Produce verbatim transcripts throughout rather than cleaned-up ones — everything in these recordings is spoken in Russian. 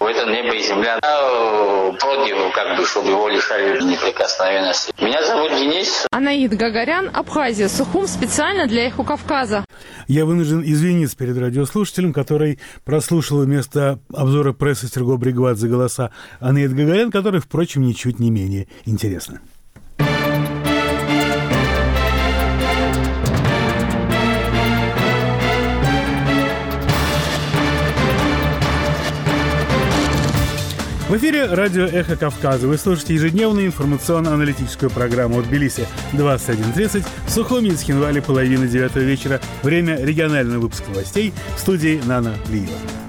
В это небо и земля. Я против, как бы, чтобы его лишали неприкосновенности. Меня зовут Денис. Анаид Гагарян, Абхазия, Сухум, специально для «Эхо Кавказа». Я вынужден извиниться перед радиослушателем, который прослушал вместо обзора прессы Серго Бригвадзе голоса Анаид Гагарян, который, впрочем, ничуть не менее интересно. В эфире радио «Эхо Кавказа». Вы слушаете ежедневную информационно-аналитическую программу от Тбилиси двадцать один тридцать, в Сухуми и Цхинвале половина девятого вечера. Время регионального выпуска новостей в студии Нана Лиева.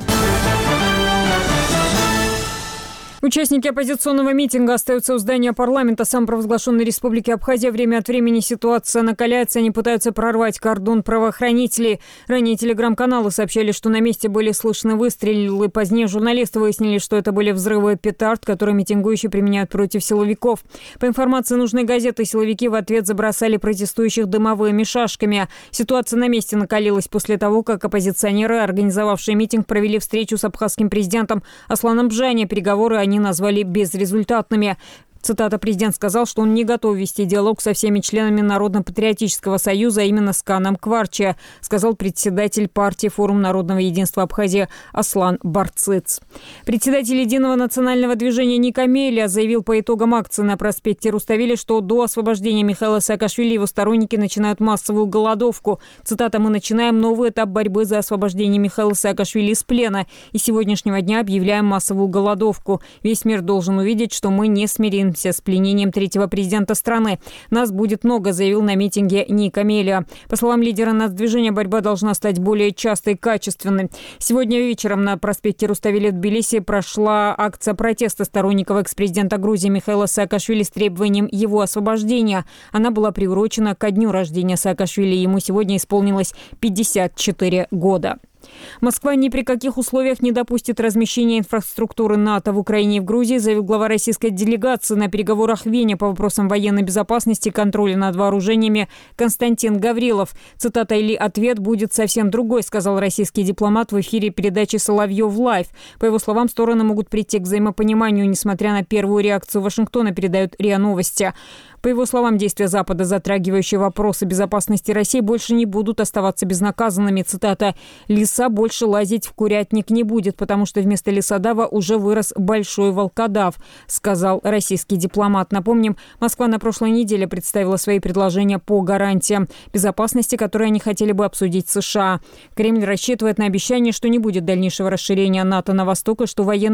Участники оппозиционного митинга остаются у здания парламента самопровозглашенной Республики Абхазия. Время от времени ситуация накаляется, они пытаются прорвать кордон правоохранителей. Ранее телеграм-каналы сообщали, что на месте были слышны выстрелы. Позднее журналисты выяснили, что это были взрывы петард, которые митингующие применяют против силовиков. По информации нужной газеты, силовики в ответ забросали протестующих дымовыми шашками. Ситуация на месте накалилась после того, как оппозиционеры, организовавшие митинг, провели встречу с абхазским президентом Асланом Бжани. Переговоры они назвали безрезультатными. Цитата: президент сказал, что он не готов вести диалог со всеми членами Народно-патриотического союза, а именно с Каном Кварчи, сказал председатель партии «Форум народного единства Абхазии» Аслан Барцыц. Председатель Единого национального движения Ника Мелия заявил по итогам акции на проспекте Руставели, что до освобождения Михаила Саакашвили его сторонники начинают массовую голодовку. Цитата: «Мы начинаем новый этап борьбы за освобождение Михаила Саакашвили из плена и с сегодняшнего дня объявляем массовую голодовку. Весь мир должен увидеть, что мы не смиримся с пленением третьего президента страны. Нас будет много», заявил на митинге Ника Мелия. По словам лидера нацдвижения, борьба должна стать более частой и качественной. Сегодня вечером на проспекте Руставели в Тбилиси прошла акция протеста сторонников экс-президента Грузии Михаила Саакашвили с требованием его освобождения. Она была приурочена ко дню рождения Саакашвили. Ему сегодня исполнилось пятьдесят четыре года. Москва ни при каких условиях не допустит размещения инфраструктуры НАТО в Украине и в Грузии, заявил глава российской делегации на переговорах в Вене по вопросам военной безопасности и контроля над вооружениями Константин Гаврилов. Цитата: «Или ответ будет совсем другой», сказал российский дипломат в эфире передачи «Соловьев Лайв». По его словам, стороны могут прийти к взаимопониманию, несмотря на первую реакцию Вашингтона, передают РИА Новости. По его словам, действия Запада, затрагивающие вопросы безопасности России, больше не будут оставаться безнаказанными. Цитата: «Лиса больше лазить в курятник не будет, потому что вместо лисодава уже вырос большой волкодав», сказал российский дипломат. Напомним, Москва на прошлой неделе представила свои предложения по гарантиям безопасности, которые они хотели бы обсудить с США. Кремль рассчитывает на обещание, что не будет дальнейшего расширения НАТО на восток и что военные